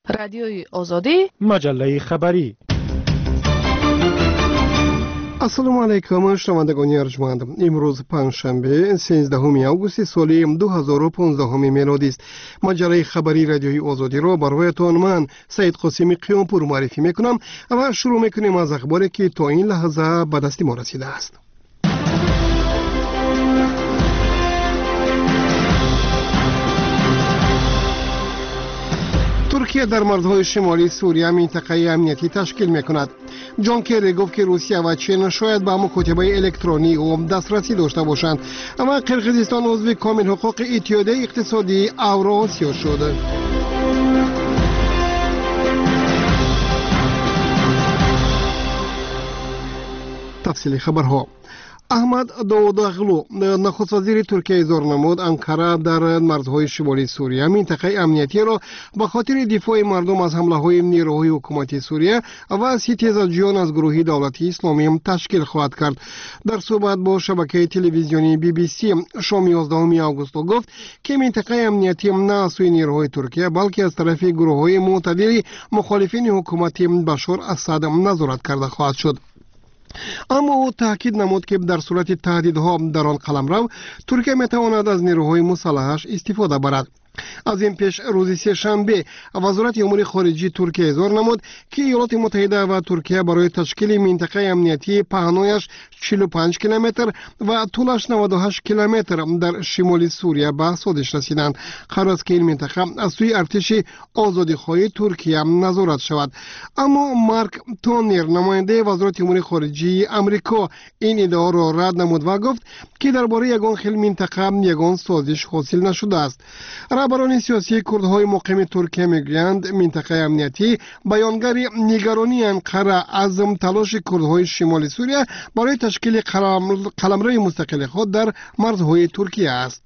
رادیوی آزادی، مجله خبری. السلام علیکم شنوندگان ارجمند. امروز پنجشنبه 13 آگوست سال 2015 میلادی است. مجله خبری رادیوی آزادی را برایتان من سید قاسمی قیامپور معرفی میکنم و شروع میکنیم از اخباری که تا این لحظه به دست ما رسیده است. ترکیه در مرزهای شمالی سوریه منطقه امنیتی تشکیل میکند. جان کری گفت که روسیه و چین شاید به مکاتبه الکترونی و دسترسی داشته باشند و قرقیزستان عضو کامل حقوق اتحادیه اقتصادی اوراسیا شد. تفصیل خبرها. احمد داوداغلو نخست وزیر ترکیه اظهار نمود انقره در مرزهای شمالی سوریه منطقه امنیتی را به خاطر دفاع مردم از حمله های نیروهای حکومتی سوریه و ستیزجویان از گروه دولتی اسلامی تشکیل خواهد کرد. در صحبت با شبکه تلویزیونی BBC شام 11 آگوست گفت که منطقه امنیتی نه از سوی نیروهای ترکیه بلکه از طرف گروه های معتدل مخالفین حکومت بشار اسد نظارت کرده خواهد شد. اما او تاکید نمود که در صورت تهدیدها در آن قلمرو ترکیه میتواند از نیروهای مسلحش استفاده برد. از این پیش روز سه‌شنبه وزارت امور خارجه ترکیه اظهار نمود که ایالات متحده و ترکیه برای تشکیل منطقه امنیتی پهنایش 45 کیلومتر و طولش 98 کیلومتر در شمال سوریه به سودش رسیدند. قرار است که این منطقه از سوی ارتش آزادیخواه ترکیه نظارت شود. اما مارک تونر نماینده وزارت امور خارجه آمریکا این ادعا را رد نمود و گفت که درباره یگان خیل منطقه یگان سازش حاصل نشده است. رهبران سیاسی کردهای مقیم ترکیه میگویند منطقه امنیتی بیانگر نگرانی انقره از تلاش کردهای شمال سوریه برای تشکیل قلمرو مستقل خود در مرزهای ترکیه است.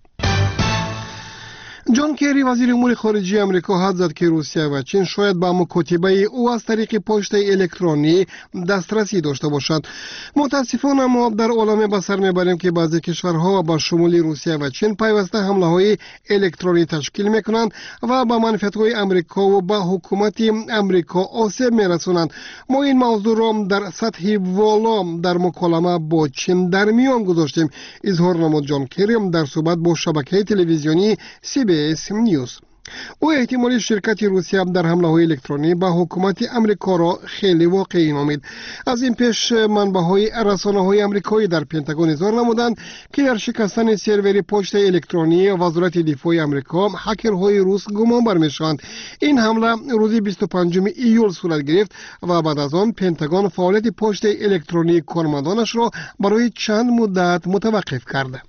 جان کری وزیر امور خارجه آمریکا حد زد که روسیه و چین شاید به مکاتبه او از طریق پشت الکترونی دسترسی داشته باشد. متاسفانه ما در عالم به سر میبریم که بعضی کشورها با شمول روسیه و چین پیوسته حمله های الکترونی تشکیل میکنند و به منافعت های آمریکا و به حکومت آمریکا آسیب میرسونند. ما این موضوع را در سطح والا در مکالمه با چین در میان گذاشتیم، اظهار نمود جان کری در صحبت با شبکه تلویزیونی CBS نیوز. او احتمال شرکت روسیه در حمله های الکترونی به حکومت آمریکا را خیلی واقعی نامید. از این پیش منبع‌های رسانه‌های آمریکایی در پنتاگون اظهار نمودند که در شکستن سرور پشت الکترونی وزارت دفاع آمریکا هکرهای روس گمان برمی‌شوند. این حمله روز 25 ایول صورت گرفت و بعد از آن پنتاگون فعالیت پشت الکترونی کارمندانش را برای چند مدت متوقف کرد.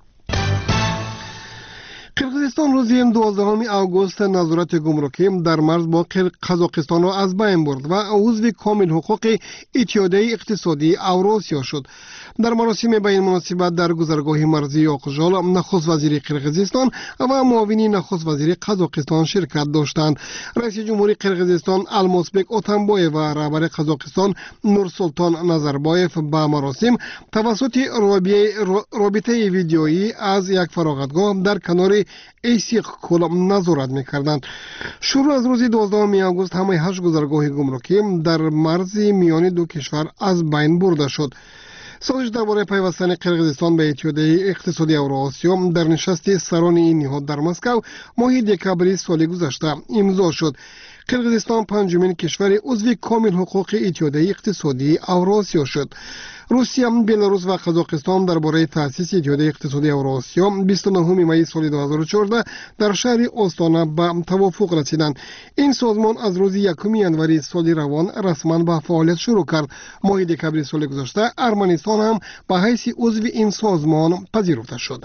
قرقیزستان روز 12 آگوست نظارت گمرکی در مرز با قزاقستان را از بین برد و عضو کامل حقوق اتحادیه اقتصادی اوراسیا شد. در مراسم به این مناسبت در گذرگاه مرزی آقژال نخست وزیر قرقیزستان و معاون نخست وزیر قزاقستان شرکت داشتند. رئیس جمهور قرقیزستان المازبک اتنبایف و رهبر قزاقستان نورسلطان نظربایف به مراسم توسط رابطه ویدیویی از یک فراغتگاه در کنار ایسیق کلم نظارت می‌کردند. شروع از روز 12 آگوست همه 8 گذرگاه گمرکی در مرز میان دو کشور از بین برده شد. سازش درباره پیوستن قرقیزستان به اتحادیه اقتصادی اوراسیا در نشست سران این نهاد در مسکو ماه دکامبر سال گذشته امضا شد. قرقیزستان پنجمین کشور عضو کامل حقوق اتحادیه اقتصادی اوراسیا شد. روسیه، بلاروس و قزاقستان درباره تأسیس اتحادیه اقتصادی اوراسیا 29 می سال 2014 در شهر آستانه به توافق رسیدند. این سازمان از روز 1 ژانویه سال روان رسما به فعالیت شروع کرد. ماه دکامبر سال گذشته ارمنستان هم به حیث عضو این سازمان پذیرفته شد.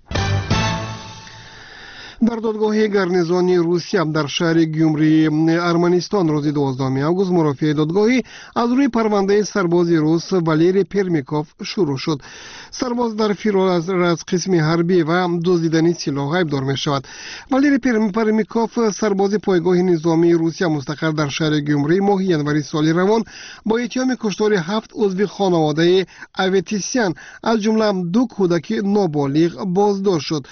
در دادگاه گارنیزونی روسیه در شهر گیومری ارمنستان روز 12 آگوست مرافعه دادگاهی از روی پرونده سرباز روس والری پرمیکوف شروع شد. سرباز در فرار از قسم حربی و دزدیدن سلاح ایبدار می شود. والری پرمیکوف سرباز پایگاه نظامی روسیه مستقر در شهر گیومری ماه ژانویه سال روان با اتهام کشتار 7 عضو خانواده اوتیسیان از جمله 2 کودک نابالغ بازداشت شد.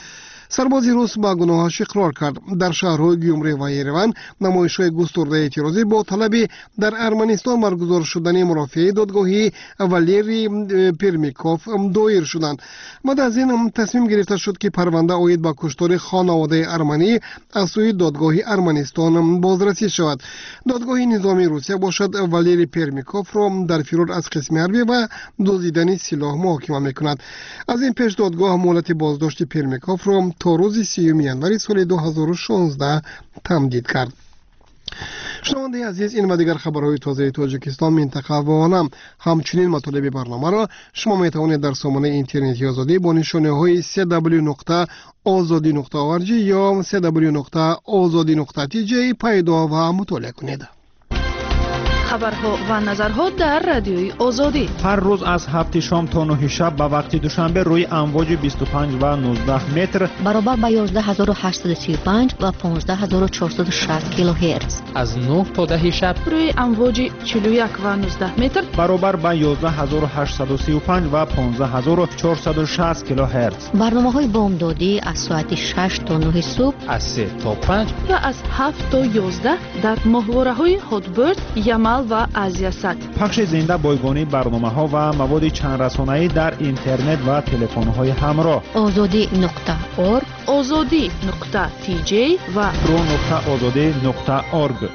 سرباز روس با گناهش اقرار کرد. در شهرهای گیومری و یروان نمایش‌های گسترده اعتراضی با طلب در ارمنستان برگزار شدن مرافعه دادگاهی والری پرمیکوف دایر شدند. بعد از این تصمیم گرفته شد که پرونده عاید به کشتار خانواده ارمنی از سوی دادگاه ارمنستان بازرسی شود. دادگاه نظامی روسیه باشد والری پرمیکوف را در فرار از قسم حربی و دزدیدن سلاح محاکمه میکند. از این پیش دادگاه مهلت بازداشت پرمیکوف را تا روز 30 ینوری سال 2016 تمدید کرد. شنونده عزیز، این و دیگر خبرهای تازه تاجیکستان، منطقه و عالم، همچنین مطالب برنامه را شما می توانید در سامانه اینترنتی آزادی با نشانه های www.azadi.org یا www.azadi.tj پیدا و مطالعه کنید. خبرها و نظرها در رادیوی آزادی هر روز از 7 شام تا 9 شب به وقت دوشنبه روی امواج 25 و 19 متر برابر با 11835 و 15460 کیلوهرتز، از 9 تا 10 شب روی امواج 41 و 19 متر برابر با 11835 و 15460 کیلوهرتز. برنامه‌های بامدادی از ساعت 6 تا 9 صبح، از 3 تا 5 و از 7 تا 11 در ماهواره‌های هاتبرد، یمل و آزیاسات. پخش زنده بایگانی برنامه‌ها و مواد چند رسانه‌ای در اینترنت و تلفن‌های همراه. azadi.org، azadi.tj و pro.azadi.org.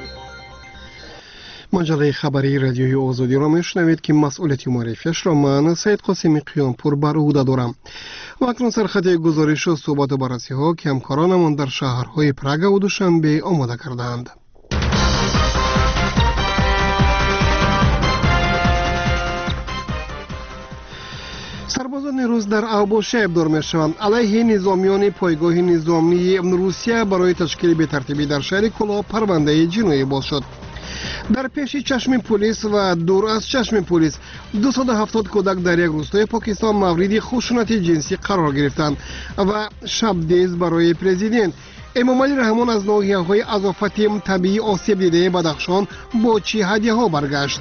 مجله خبری رادیوی آزادی را میشنوید که مسئولیت معرفیش را من سید قاسمی قیامپور بر عهده دارم. و اکنون سرخط گزارش و صحبت و بررسی ها که همکارانمان در شهرهای پراگ و دوشنبه آماده کردند. سربازان روس در اوبوشه ابدار میشوند. علیه نظامیان پایگاه نظامی روسیه برای تشکیل بی‌ترتیبی در شهر کلا پرونده جنایی باز شد. در پیش چشم پلیس و دور از چشم پلیس 270 کودک در یک روستای پاکستان مورد خشونت جنسی قرار گرفتند و شبدیز برای پرزیدنت. امام علی رحمان از ناحیه‌های اضافه طبیعی آسیب دیده بدخشان با چی هدیه‌ها برگشت.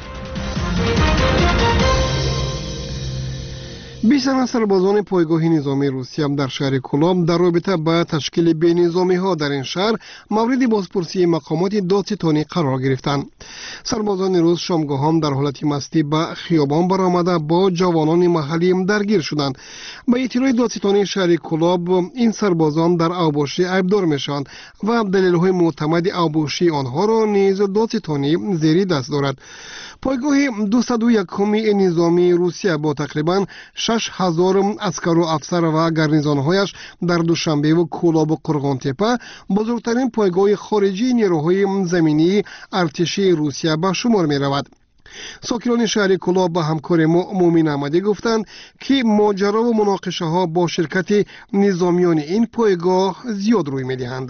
20 سربازان پایگاه نظامی روسیه در شهر کلام در رابطه با تشکیل بینظامی ها در این شهر مورد بازپرسی مقامات دادستانی قرار گرفتند. سربازان روس شامگاه در حالت مستی به خیابان برآمده با جوانان محلی درگیر شدند. به اطلاع دادستانی شهر کلاب این سربازان در اوبوشی عیبدار میشوند و دلیل‌های معتمد اوبوشی آنها را نیز دادستانی زیر دست دارد. پایگاه 201 نظامی روسیه با تقریباً 6000 عسکر و افسر و گارنیزون‌هایش در دوشنبه و کولاب و قرغانتپه بزرگترین پایگاه خارجی نیروهای زمینی ارتشی روسیه به شمار می‌رود. ساکنان شهر کلاب به همکار ما مومن احمدی گفتند که ماجرا و مناقشه ها با شرکت نظامیان این پایگاه زیاد روی می‌دهند.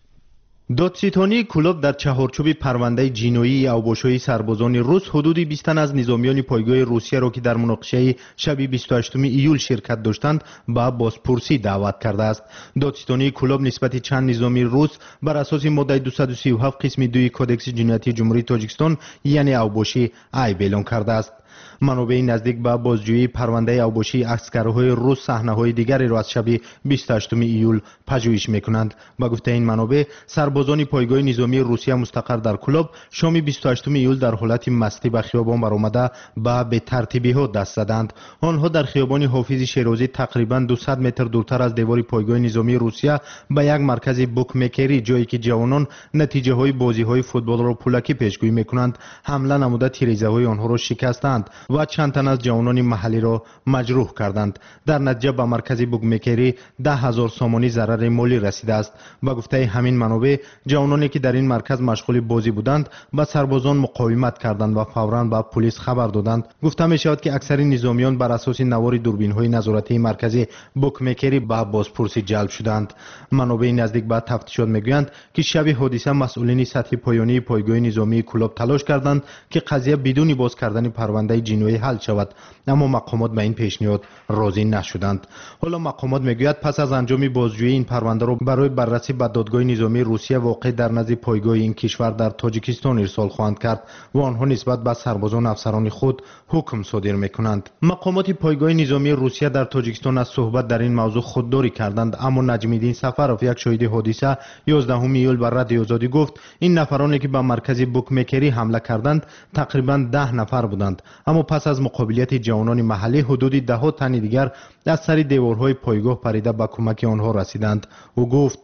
دادستانی کلاب در چهارچوب پرونده جنایی اوبوشوی سربازان روس حدود 20 تن از نظامیان پایگاه روسیه را که در مناقشه شب 28 ایول شرکت داشتند به بازپرسی دعوت کرده است. دادستانی کلاب نسبت چند نظامی روس بر اساس ماده 237 قسم 2 کدکس جنایتی جمهوری تاجیکستان یعنی اوبوشی عیب اعلام کرده است. منابع نزدیک به بازجویی پرونده اوبوشی عسکرهای روس صحنه‌های دیگری را از شب 28 ایول پژوهش می‌کنند. با گفته این منابع سربازان پایگاه نظامی روسیه مستقر در کلاب شام 28 ایول در حالت مستی به خیابان برآمده به بی‌ترتیبی‌ها دست زدند. آنها در خیابان حافظ شیرازی تقریباً 200 متر دورتر از دیوار پایگاه نظامی روسیه به یک مرکز بوکمیکری جایی که جوانان نتیجه‌های بازی‌های فوتبال را پولکی پیشگویی می‌کنند حمله نموده تیریزه‌های آنها را شکستند و چند تن از جوانان محلی را مجروح کردند. در نتیجه به مرکز بوکمیکری 10,000 سامانی ضرر مالی رسیده است. با گفته همین منابع جوانانی که در این مرکز مشغول بازی بودند با سربازان مقاومت کردند و فوراً به پلیس خبر دادند. گفته می شود که اکثر نظامیان بر اساس نوار دوربین‌های نظارتی مرکز بوکمیکری به بازپرسی جلب شدند. منابع نزدیک به تفتیشات میگویند که شب حادثه مسئولین سطح پایانی پایگاه نظامی کلاب تلاش کردند که قضیه بدون باز کردن پرونده جنایی حل شود، اما مقامات به این پیشنهاد راضی نشدند. حالا مقامات میگوید پس از انجام بازجویی این پرونده را برای بررسی به دادگاه نظامی روسیه واقع در نزد پایگاه این کشور در تاجیکستان ارسال خواهند کرد و آنها نسبت به سربازان افسران خود حکم صادر میکنند. مقامات پایگاه نظامی روسیه در تاجیکستان از صحبت در این موضوع خودداری کردند، اما نجمیدین سفرов یک شاهد حادثه 11 ایول بر رادیو آزادی گفت این نفرانی که به مرکز بوکمکری حمله کردند تقریبا 10 نفر بودند، اما پس از مقابلیت جوانان محلی حدود 10 تن دیگر از سر دیوارهای پایگاه پریده به کمک آنها رسیدند. او گفت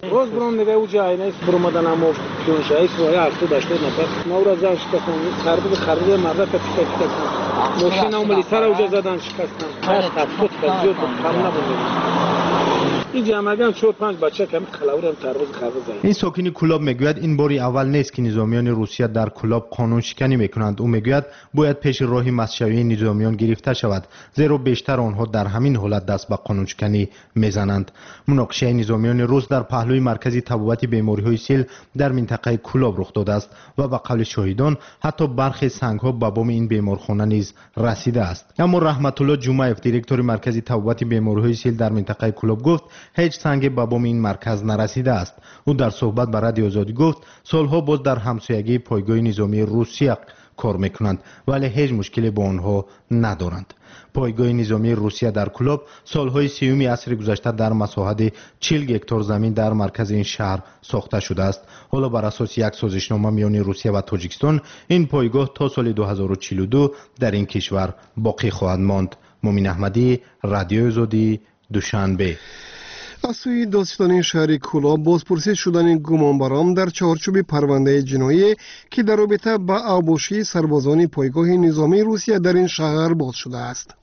این ساکن کلاب میگوید این باری اول نیست که نظامیان روسیه در کلاب قانون شکنی میکنند. او میگوید باید پیش راه مصشوی نظامیان گرفته شود، زیرا بیشتر آنها در همین حالت دست به قانون شکنی میزنند. مناقشه نظامیان روس در پهلوی مرکز تبابت بیماری‌های سیل در منطقه کلاب رخ داده است و به قول شاهدان حتی برخی سنگ‌ها به بام این بیمارخانه نیز رسیده است. اما رحمت الله جمعیف دیرکتور مرکز تبابت بیماری‌های سیل در منطقه کلاب گفت هیچ سنگ به بام این مرکز نرسیده است. او در صحبت با رادیو آزادی گفت سالها باز در همسایگی پایگاه نظامی روسیه کار میکنند ولی هیچ مشکلی با آنها ندارند. پایگاه نظامی روسیه در کلاب سالهای 30 عصر گذشته در مساحت 40 هکتار زمین در مرکز این شهر ساخته شده است. حالا بر اساس یک سازشنامه میان روسیه و تاجیکستان این پایگاه تا سال 2042 در این کشور باقی خواهد ماند. مومن احمدی، رادیو آزادی، دوشنبه. از سوی دادستانی شهر کلاب بازپرسی شدن گمانبران در چارچوب پرونده جنایی که در رابطه با اوباشی سربازان پایگاه نظامی روسیه در این شهر باز شده است.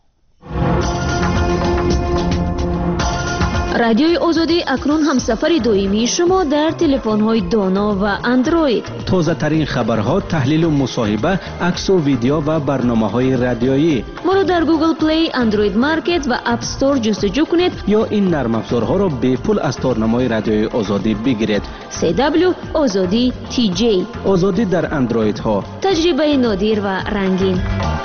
رادیوی آزادی اکنون همسفر دائمی شما در تلفن‌های دانا و اندروید. تازه ترین خبرها، تحلیل و مصاحبه، عکس و ویدیو و برنامه‌های رادیویی. ما را در گوگل پلی، اندروید مارکت و اپ استور جستجو کنید یا این نرم افزارها را به پول از تارنمای رادیوی آزادی بگیرید. CW آزادی TJ. آزادی در اندروید ها. تجربه نادر و رنگین.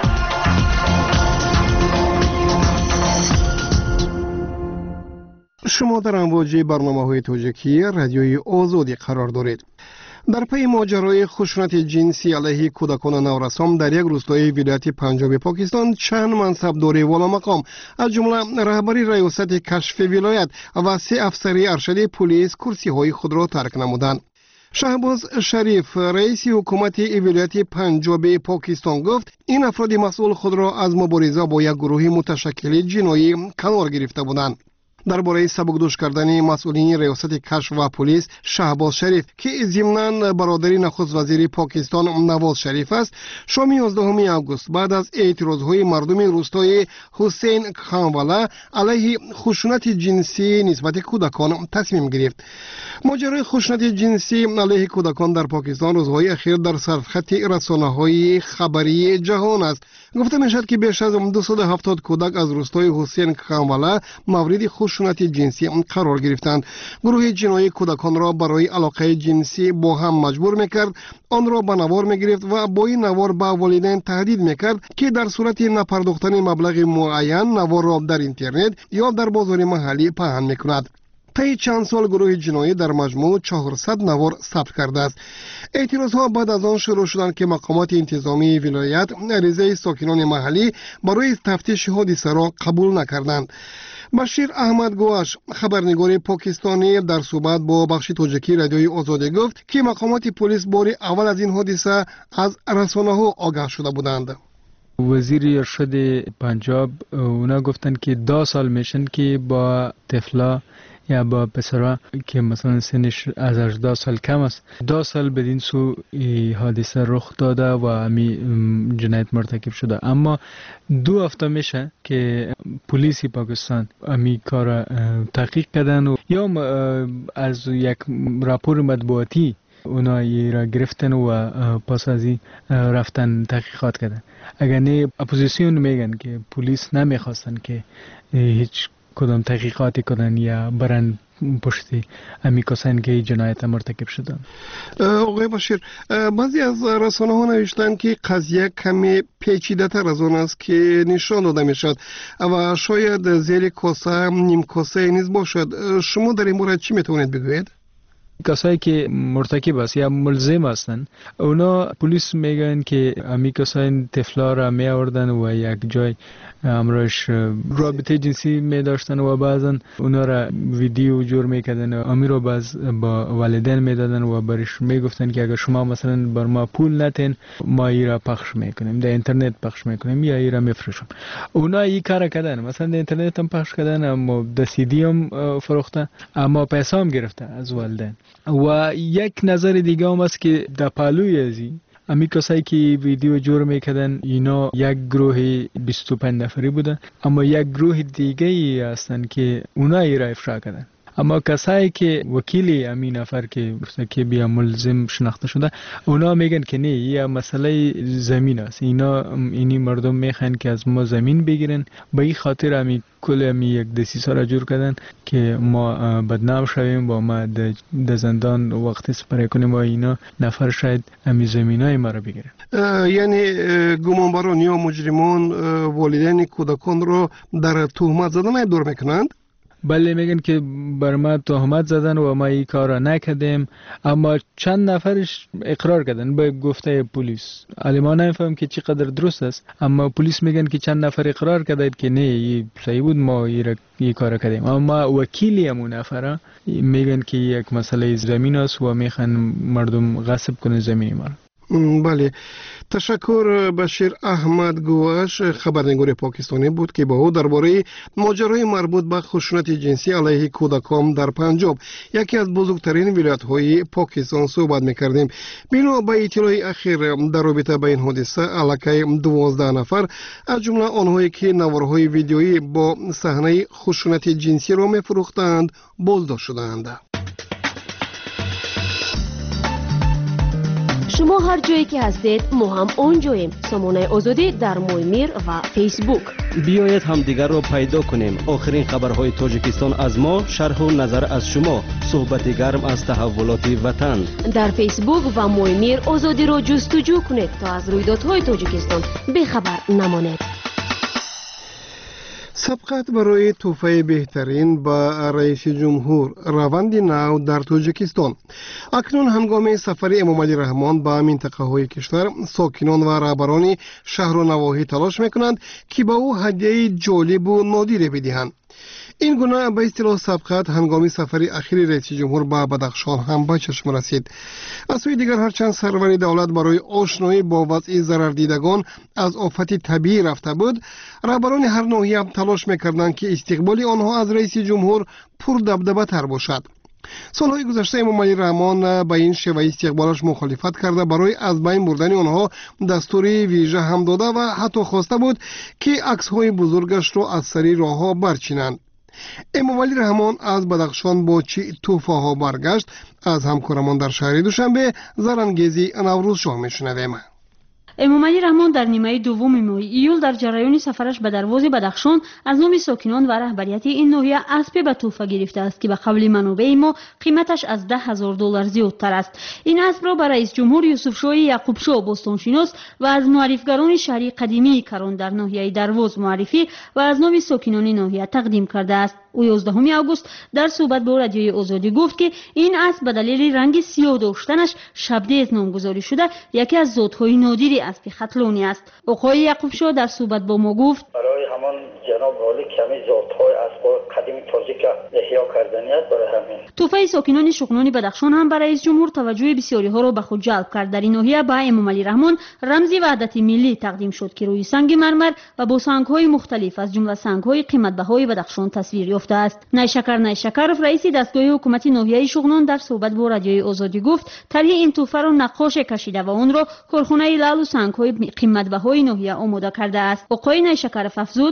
شما در امواج برنامه‌های تاجیکی رادیوی آزادی قرار دارید. در پی ماجرای خشونت جنسی علیه کودکان نورسان در یک روستای ولایت پنجاب پاکستان چند منصبدار والا مقام از جمله رهبری ریاست کشف ولایت و 3 افسر ارشد پلیس کرسی‌های خود را ترک نمودند. شهباز شریف رئیس حکومت ولایت پنجاب پاکستان گفت این افراد مسئول خود را از مبارزه با یک گروه متشکل جنایی کنار گرفته بودند. درباره سبکدوش کردن مسئولین ریاست کشف و پلیس شهباز شریف که ضمناً برادری نخست وزیر پاکستان نواز شریف است، شام 11 آگوست بعد از اعتراضهای مردم روستای حسین خانوالا علیه خشونت جنسی نسبت کودکان تصمیم گرفت. ماجرای خشونت جنسی علیه کودکان در پاکستان روزهای اخیر در سرخط رسانه‌های خبری جهان است. گفته میشد که بیش از 270 کودک از روستای حسین خانوالا مورد خشونت جنسی قرار گرفتند. گروه جنایی کودکان را برای علاقه جنسی با هم مجبور میکرد، آن را به نوار میگرفت و با این نوار به والدین تهدید میکرد که در صورت نپرداختن مبلغ معین نوار را در اینترنت یا در بازار محلی پهن میکند. طی چند سال گروه جنایی در مجموع 400 نوار ثبت کرده است. اعتراضها بعد از آن شروع شدند که مقامات انتظامی ولایت عریضه ساکنان محلی برای تفتیش حادثه را قبول نکردند. بشیر احمد گواش خبرنگار پاکستانی در صحبت با بخش تاجیکی رادیوی آزادی گفت که مقامات پلیس بار اول از این حادثه از رسانه‌ها آگاه شده بودند. وزیر ارشد پنجاب اونا گفتن که 2 سال میشن که با طفلا یا با پسرها که مثلا سنش از 18 سال کم است 2 سال بدین سو حادثه رخ داده و همی جنایت مرتکب شده. اما 2 هفته میشه که پلیس پاکستان همی کار تحقیق کردن و یا از یک راپور مطبوعاتی اونا را گرفتن و پس از این رفتن تحقیقات کردن. اگر نه اپوزیسیون میگن که پلیس نمیخواستن که هیچ کدام تحقیقاتی کنن یا برن پشت امی کسانی که جنایت مرتکب شدن. آقای بشیر، بعضی از رسانه ها نوشتن که قضیه کمی پیچیده تر از اون است که نشان داده می شد و شاید زیر کاسه نیم کاسه نیز باشد. شما در این مورد چی میتونید بگویید؟ کسایی که مرتکب است یا ملزم هستند اونا پلیس میگن که امی کسای طفلا را می آوردن و یک جای امروش رابطه جنسی می داشتن و بعضا اونا را ویدیو جور میکردن امی رو باز با والدین میدادن و برش میگفتن که اگر شما مثلا بر ما پول نتین ما ای را پخش میکنیم، در اینترنت پخش میکنیم یا ای را میفروشیم. اونا این کار کردن، مثلا در اینترنت هم پخش کردن، اما در سی دی هم فروختن، اما پیسه هم گرفتن از والدین. و یک نظر دیگه هم است که در پالوی ازی امی کسایی که ویدیو جور میکردن اینا یک گروه 25 نفری بودن، اما یک گروه دیگه ای هستن که اونا ای را افشا کردن. اما کسایی که وکیل امین نفر که گفته که بیا ملزم شناخته شده، اونا میگن که نه، یه مسئله زمین است، اینی مردم میخوان که از ما زمین بگیرن، به این خاطر امی کل امی یک دسیسه را جور کردن که ما بدنام شویم و ما در زندان وقت سپری کنیم و اینا نفر شاید امی زمینای ما را بگیرن. یعنی گمانبران یا مجرمان والدین کودکان رو در تهمت زدن دور میکنند؟ بله، میگن که بر ما تهمت زدن و ما این کار را نکردیم، اما چند نفرش اقرار کردن به گفته پلیس. علی ما نمیفهم که چقدر درست است، اما پلیس میگن که چند نفر اقرار کردن که نه این صحیح بود، ما این کار کردیم. اما وکیلی همون نفره میگن که یک مسئله زمین است و میخوان مردم غصب کنه زمین ما. بله، تشکر. بشیر احمد گواش خبرنگار پاکستانی بود که با او درباره ماجرای مربوط به خشونت جنسی علیه کودکان در پنجاب، یکی از بزرگترین ولایت‌های پاکستان، صحبت می‌کردیم. بنا به اطلاع اخیر در رابطه با این حادثه علاکه 12 نفر از جمله آنهایی که نوارهای ویدیویی با صحنه خشونت جنسی را می‌فروختند بازداشت شدند. شما هر جایی که هستید ما هم اونجاییم. سامانه آزادی در مویمیر و فیسبوک. بیایید همدیگر را پیدا کنیم. آخرین خبرهای تاجیکستان از ما، شرح و نظر از شما، صحبت گرم از تحولات وطن. در فیسبوک و مویمیر آزادی را جستجو کنید تا از رویدادهای تاجیکستان بخبر نمانید. سبقت برای تحفه بهترین با رئیس جمهور، روند نو در تاجیکستان. اکنون هنگام سفر امامعلی رحمان به منطقه های کشور، ساکنان و رهبران شهر و نواحی تلاش میکنند که به او هدیه جالب و نادری بدهند. این گونه به اصطلاح سبقت هنگامی سفر اخیر رئیس جمهور به بدخشان هم به چشم رسید. از سوی دیگر هرچند سرور دولت برای آشنایی با وضع ضرردیدگان از آفت طبیعی رفته بود، رهبران هر ناحیه هم تلاش میکردند که استقبال آنها از رئیس جمهور پر دبدبه تر باشد. سالهای گذشته امامعلی رحمان به این شیوه استقبالش مخالفت کرده، برای از بین بردن آنها دستوری ویژه هم داده و حتی خواسته بود که عکس‌های بزرگش را از سری راه‌ها برچینند. امامعلی رحمان از بدخشان با چه تحفه ها برگشت؟ از همکارمان در شهر دوشنبه زرانگیزی نوروز شاه میشنویم. امامعلی رحمان در نیمه دوم ماه ایول در جریان سفرش به دروازه بدخشان از نام ساکنان و رهبریت این ناحیه اسب به تحفه گرفته است که به قول منابع ما قیمتش از $10,000 زیادتر است. این اسب را به رئیس جمهور یوسف شاه یعقوب شاه باستانشناس و از معرفگران شهری قدیمی کران در ناحیه درواز معرفی و از نام ساکنان ناحیه تقدیم کرده است. او 11 آگوست در صحبت با رادیوی آزادی گفت که این اسب به دلیل رنگ سیاه داشتنش شبدیز نامگذاری شده یکی از ذات‌های نادری اسب ختلانی است. آقای یعقوب شاه در صحبت با ما گفت برای همان جناب عالی کمی ذات‌های اسب قدیمی تاجیک احیا کردنی است. برای همین توفه ساکنان شغنانی بدخشان هم برای رئیس جمهور توجه بسیاری ها را به خود جلب کرد. در این ناحیه به امامعلی رحمان رمزی وحدت ملی تقدیم شد که روی سنگ مرمر و با سنگ‌های مختلف از جمله سنگ‌های قیمت‌بهای بدخشان تصویر یافته است. نیشکرف رئیس دستگاه حکومتی ناحیه شغنان در صحبت با رادیوی آزادی گفت طرح این توفه را نقاش کشیده و آن را کارخانه لعل و سنگ‌های قیمت‌بهای ناحیه آماده کرده است. آقای نیشکرف افزود: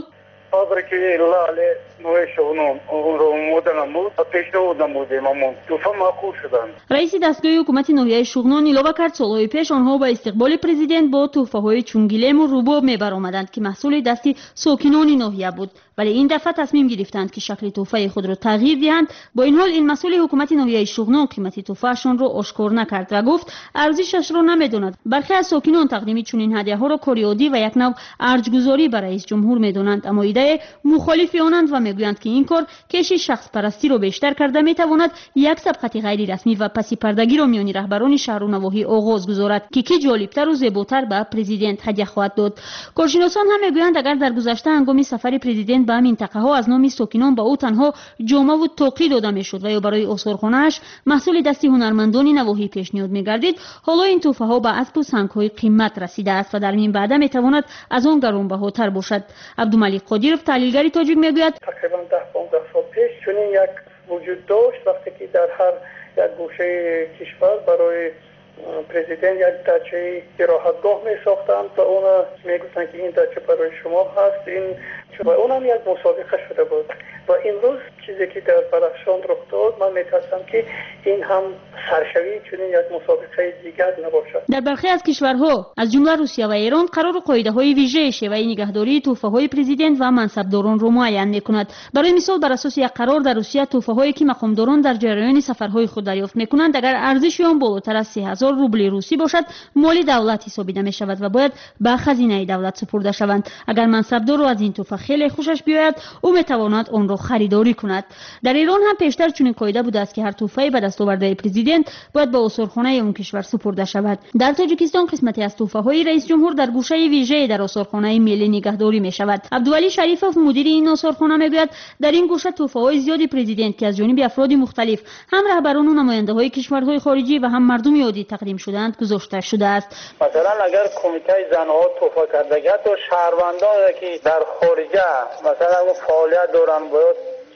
حاضر که لاله نوع شغنون اون رو مودن نمود و پیشنهاد نمودیم اما توفه معقول شدن. رئیس دستگاه حکومت ناحیه شغنان اعلام کرد سالهای پیش آنها با استقبال پرزیدنت با تحفه‌های چون گلیم و رباب می‌برآمدند که محصول دستی ساکنان ناحیه بود، ولی این دفعه تصمیم گرفتند که شکل تحفه خود را تغییر دهند. با این حال این مسئول حکومت ناحیه شغنان قیمت تحفه‌شان را آشکار نکرد و گفت ارزشش را نمی‌داند. برخی از ساکنان تقدیم چنین هدیه‌ها را کاریادی و یک نوع ارجگذاری برای رئیس جمهور می‌دانند، اما ایده مخالف آنند و میگویند که این کار کشی شخص پرستی را بیشتر کرده می‌تواند یک سبقت غیر رسمی و پسی پردگی را میان رهبران شهر و نواحی آغاز گذارد که کی جالبتر و زیباتر به پرزیدنت هدیه خواهد داد. کارشناسان هم میگویند اگر در گذشته هنگام سفر پرزیدنت به منطقه ها از نام ساکنان به او تنها جامه و توقی داده میشد و یا برای آثارخانه‌اش محصول دستی هنرمندان نواحی پیشنهاد میگردید، حالا این تحفه ها به اسب و سنگ های قیمت رسیده است و در این بعد میتواند از آن گرانبهاتر باشد. عبدالملیک قادیرов تحلیلگر تاجیک میگوید تقریبا 10-15 سال پیش چنین یک وجود داشت وقتی که در هر یک گوشه کشور برای پرزیدنت یک دچه استراحتگاه می ساختند و اون میگفتند که این دچه برای شما هست. این و اونم یک مسابقه شده بود و امروز چیزی که در بدخشان رخ داد من میترسم که این هم سرشوی چنین یک مسابقه دیگر نباشد. در برخی از کشورها از جمله روسیه و ایران قرار قاعده‌های ویژه شیوه نگهداری تحفه‌های پرزیدنت و منصبداران را معین می‌کند. برای مثال بر اساس یک قرار در روسیه تحفه‌هایی که مقامداران در جریان سفرهای خود دریافت می‌کنند اگر ارزش آن بالاتر از 30,000 روبل روسی باشد مال دولت حسابیده می‌شود و باید به خزینه دولت سپرده شوند. اگر منصبدار از این تحفه خیلی خوشش بیاید او می‌تواند آن را خریداری کند. در ایران هم پیشتر چنین قاعده بوده است که هر تحفه به دست آورده پرزیدنت باید به آثارخانه اون کشور سپرده شود. در تاجیکستان قسمتی از تحفه‌های رئیس جمهور در گوشه ویژه در آثارخانه ملی نگهداری می‌شود. عبدالولی شریفов مدیر این آثارخانه میگوید در این گوشه تحفه‌های زیادی پرزیدنت که از جانب افراد مختلف هم رهبران و نماینده‌های کشورهای خارجی و هم مردم عادی تقدیم شده‌اند گذاشته شده است. مثلا اگر کمیته زنها تحفه کردگی تو شهروندان که در خارجه مثلا فعالیت دارن باید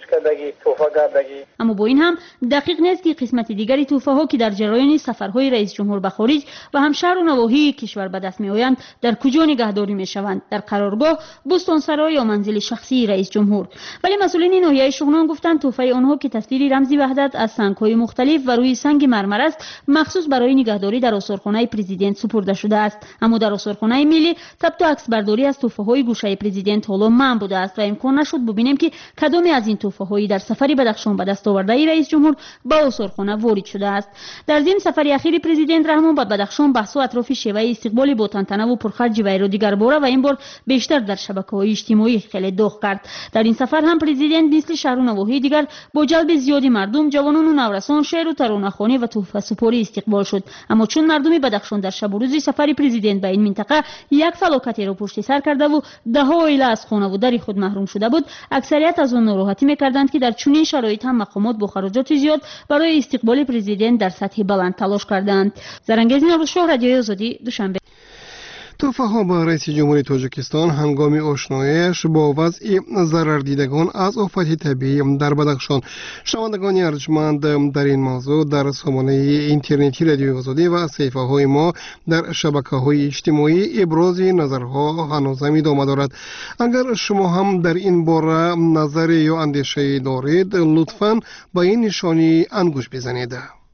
اما با این هم دقیق نیست که قسمت دیگری تحفه ها که در جریان سفرهای رئیس جمهور به خارج و هم شهر و نواحی کشور به دست می آیند در کجا نگهداری می شوند، در قرارگاه، بستانسرای یا منزل شخصی رئیس جمهور. ولی مسئولین ناحیه شغنان گفتند تحفه آنها که تصویر رمزی وحدت از سنگ های مختلف و روی سنگ مرمر است مخصوص برای نگهداری در آثارخانه پرزیدنت سپرده شده است. اما در آثارخانه ملی ثبت و عکس برداری از تحفه های گوشه پرزیدنت حالا ممنوع بوده است و امکان نشد ببینیم که کدامی از این تحفه‌هایی در سفری بدخشان به دست آورده رئیس جمهور به آثارخانه وارد شده است. در ضمن سفر اخیر پرزیدنت رحمان به بدخشان بحث و اطراف شیوه استقبال با تنتنه و پرخرج وی را دیگر باره و این بار بیشتر در شبکه‌های اجتماعی خیلی داغ کرد. در این سفر هم پرزیدنت مثل شهر و نواحی دیگر با جلب زیادی مردم، جوانان و نورسان، شعر و ترانه‌خوانی و تحفه سپاری استقبال شد. اما چون مردم بدخشان در شب و روز سفر پرزیدنت به این منطقه یک فلاکتی را پشت سر کرده و ده‌ها عائله از خانه و در خود محروم شده بود، اکثریت از آن ناراحتی می‌کردند که در چنین شرایط هم مقامات با خراجات زیاد برای استقبال پرزیدنت در سطح بلند تلاش کردند. زرنگیز نوروزشاه، رادیوی آزادی، دوشنبه. تحفه ها با رئیس جمهوری تاجیکستان هنگام آشناییش با وضع ضرردیدگان از آفات طبیعی در بدخشان. شنوندگان ارجمند در این موضوع در سامانه اینترنتی رادیوی آزادی و صفحه های ما در شبکه‌های اجتماعی ابراز نظرها هنوز ادامه دارد. اگر شما هم در این باره نظر یا اندیشه دارید لطفاً با این نشانی انگوش بزنید.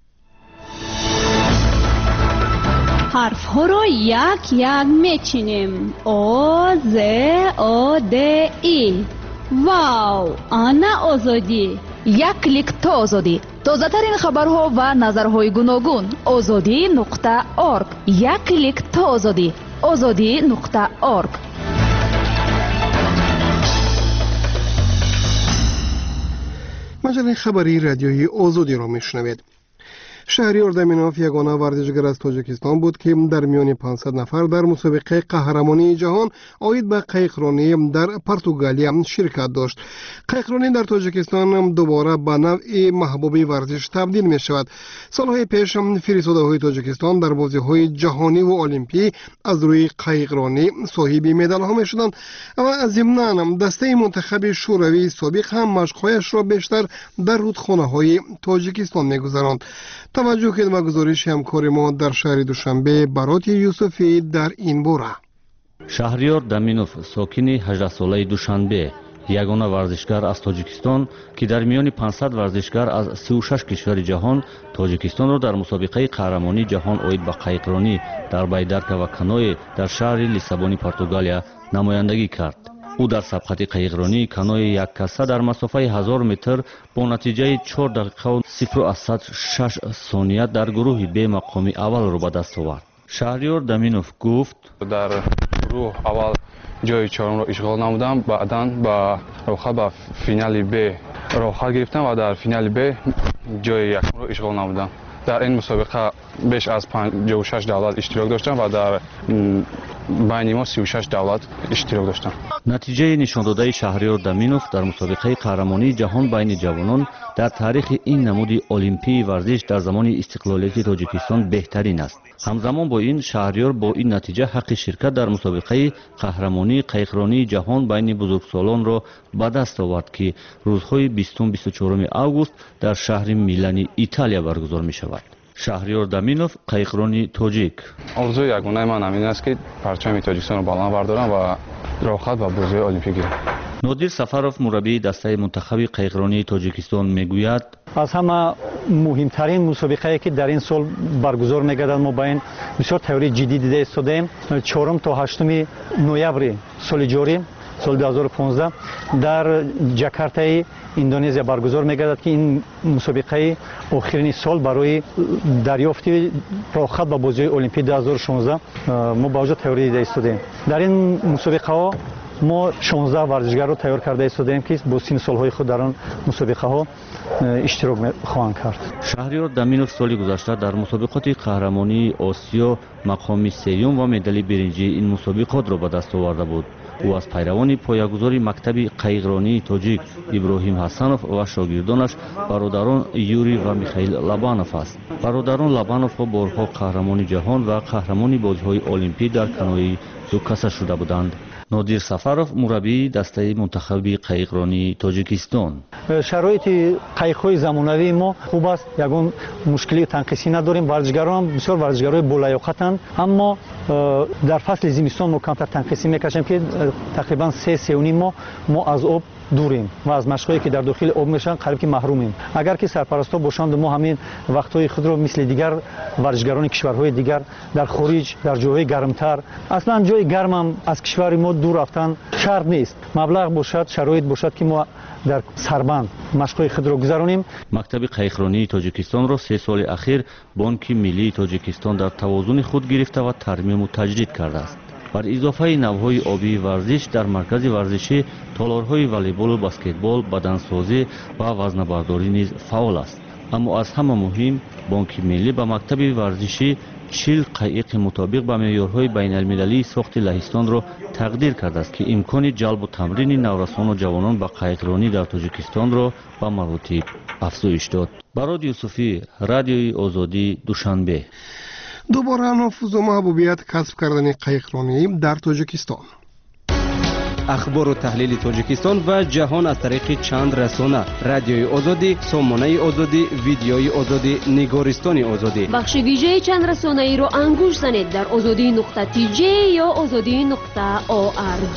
حرف ها را یک یک میچینیم. او ز او د ای. واو، آنا آزادی. یک کلیک تا آزادی. تازه ترین خبرها و نظرهای گوناگون. azadi.org. یک کلیک تا آزادی. azadi.org. مجله خبری رادیویی آزادی را میشنوید. شهریار دمینوف یگانه ورزشگر از تاجیکستان بود که در میان 500 نفر در مسابقه قهرمانی جهان آید به قایقرانی در پرتغالیا شرکت داشت. قایقرانی در تاجیکستان دوباره به نوع محبوب ورزش تبدیل می شود. سالهای پیش فرستاده های تاجیکستان در بازی‌های جهانی و المپی از روی قایقرانی صاحب مدال ها می شدند و ضمناً دسته منتخب شوروی سابق هم مشق‌هایش را بیشتر در رودخانه‌های تاجیکستان می گذراند. توجه کنید و گزارش همکار ما در شهر دوشنبه برات یوسفی در این باره. شهریار دمینوف ساکن 18 ساله دوشنبه ягона варзишгар аз тоҷикистон ки дар миёни 500 варзишгар аз 36 кишвари ҷаҳон тоҷикистонро дар мусобиқаи қаҳрамонии ҷаҳон оид ба қайқронӣ дар байдарка ва каноэ дар шаҳри лиссабони португалия намояндагӣ кард. ӯ дар сабқати қайқронии канои яккаса дар масофаи 1000 метр бо натиҷаи 4 дақиқа 0.6 сония дар гурӯҳи бе мақоми аввалро ба даст овард. шаҳриёр даминов гуфт: дар гурӯҳ аввал ҷои чорумро ишғол намудам, баъдан ба рохат ба финали б рохат гирифтам ва дар финали б ҷои якумро ишғол намудам. дар ин мусобиқа беш аз 56 давлат иштирок доштанд ва дар байни мо 36 давлат иштирок доштанд. натиҷаи нишондодаи шаҳриёр даминов дар мусобиқаи қаҳрамонии ҷаҳон байни ҷавонон дар таърихи ин намуди олимпии варзиш дар замони истиқлолияти тоҷикистон беҳтарин аст. ҳамзамон бо ин шаҳриёр бо ин натиҷа ҳаққи ширкат дар мусобиқаи қаҳрамонии қайқронии ҷаҳон байни бузургсолонро ба даст овард ки рӯзҳои 20-24 август дар шаҳри Милани Италия баргузор мешавад. шаҳриёр даминов, қайқрони тоҷик: орзуи ягонаи ман ҳамин аст ки парчами тоҷикистонро баланд бардорам ва рохат ба бозии олимпик гирам. нодир сафаров, мураббии дастаи мунтахаби қайқронии тоҷикистон мегӯяд: аз ҳама муҳимтарин мусобиқае ки дар ин сол баргузор мегардад, мо ба ин бисёр тайёрии ҷиддӣ дида истодаем. 4 то 8 ноябри соли ҷорӣ, соли 2015 дар ҷакартаи индонезия баргузор мегардад ки ин мусобиқаи охирини сол барои дарёфти рохат ба бозиҳои олимпии 2016 мо ба вуҷуд тайёрӣ дида истодаем. дар ин мусобиқаҳо мо 16 варзишгарро тайёр карда истодаем ки бо синни солҳои худ дар он мусобиқаҳо иштирок хоҳанд кард. шаҳриёр даминов соли гузашта дар мусобиқоти қаҳрамонии осиё мақоми сеюм ва медали биринҷии ин мусобиқотро ба даст оварда буд. ӯ аз пайравони поягузори мактаби қайқронии тоҷик Иброҳим Ҳасанов ва шогирдонаш бародарон Юрий ва Михаил Лабанов аст. бародарон Лабановҳо борҳо қаҳрамони ҷаҳон ва қаҳрамони бозиҳои олимпӣ дар канои дукаса шуда буданд. нодир сафаров, мураббии дастаи мунтахаби қайқронии тоҷикистон: шароити қайқҳои замонавии мо хуб аст, ягон мушкили танқисӣ надорем. варзишгарон бисёр варзишгарои болаёқатанд, аммо дар фасли зимистон мо камтар танқисӣ мекашем ки тақрибан 3-3.5 моҳ мо аз об дурем ва аз машқҳое ки дар дохили об мешаванд қариб ки маҳрумем. агар ки сарпарастҳо бошанд, мо ҳамин вақтҳои худро мисли дигар варзишгарони кишварҳои дигар дар хориҷ, дар ҷойҳои гармтар, аслан ҷойи гармам аз кишвари мо дур рафтан шарт нест. маблағ бошад, шароит бошад ки мо дар сарбанд машқҳои худро гузаронем. мактаби қайқронии тоҷикистонро 3 соли ахир бонки миллии тоҷикистон дар тавозуни худ гирифта ва тармиму таҷдид кардааст. бар изофаи навъҳои обии варзиш дар маркази варзишӣ толорҳои волейболу баскетбол, бадансозӣ ва вазнабардорӣ низ фаъол аст. аммо аз ҳама муҳим, бонки миллӣ ба мактаби варзишӣ 40 қайиқи мутобиқ ба меъёрҳои байналмилалии сохти лаҳистонро тақдир кардааст ки имкони ҷалбу тамрини наврасону ҷавонон ба қайқронӣ дар тоҷикистонро ба маротиб афзоиш дод. барод юсуфӣ, радиои озодӣ, душанбе. дубора нофузу маҳбубият касб кардани қайқронӣ дар тоҷикистон. ахбору таҳлили тоҷикистон ва ҷаҳон аз тариқи чанд расона: радиои озодӣ, сомонаи озодӣ, видеои озодӣ, нигористони озодӣ. бахши вижаи чанд расонаиро ангуш занед дар озодӣ.tj ё озодӣ.org.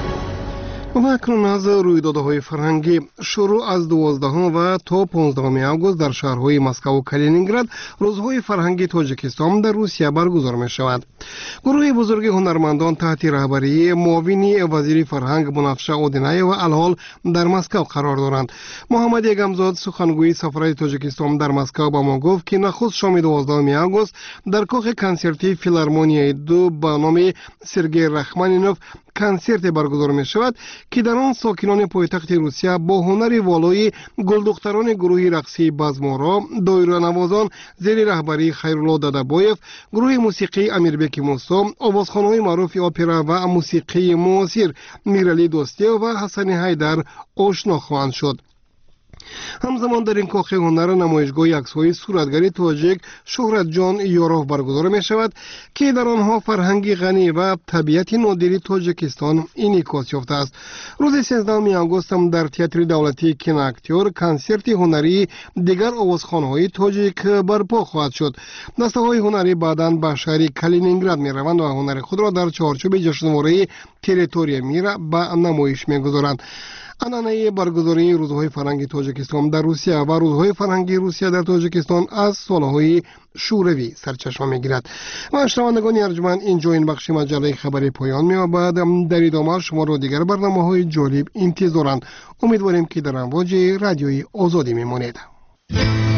ва акнун аз рӯйдодҳои фарҳангӣ. шурӯъ аз 12 ва то 15 август дар шаҳрҳои Москву Калининград рӯзҳои фарҳангии Тоҷикистон дар Русия баргузор мешавад. гурӯҳи бузурги ҳунармандон таҳти раҳбарии муовини вазири фарҳанг Бунафша Одинаева алҳол дар Москав қарор доранд. Муҳаммад Егамзод, сухангӯи сафарати Тоҷикистон дар Москав, ба мо гуфт ки нахуст шоми 12 август дар кохи консертии филармонияи ду ба номи Сергей Рахманинов консерте баргузор мешавад ки дар он сокинони пойтахти Русия бо ҳунари волои гулдухтарони гурӯҳи рақсии Базморо, доиранавозон зери раҳбарии Хайрулло Дадабоев, гурӯҳи мусиқии Амирбеки Мусо, овозхонҳои маъруфи опера ва мусиқии муосир Мирали Достиев ва Ҳасани Ҳайдар ошно хоҳанд шуд. ҳамзамон дар ин кохи ҳунар намоишгоҳи аксҳои суратгари тоҷик Шӯҳратҷон Ёров баргузор мешавад ки дар онҳо фарҳанги ғанӣ ва табиати нодири Тоҷикистон инъикос ёфтааст. рӯзи 13 август дар театри давлатии киноактёр консерти ҳунарии дигар овозхонҳои тоҷик барпо хоҳад шуд. дастаҳои ҳунарӣ баъдан ба шаҳри Калининград мераванд ва ҳунари худро дар чорчӯби ҷашнвораи территория мира ба намоиш мегузоранд. عنعنه برگزاری روزهای فرهنگی تاجیکستان در روسیه و روزهای فرهنگی روسیه در تاجیکستان از سالهای شوروی سرچشمه میگیرد. و شنوندگان ارجمند، اینجا این بخش مجله خبری پایان می‌یابد. در ادامه شما را دیگر برنامه‌های جالب انتظارند. امیدواریم که در امواج رادیوی آزادی میمانید.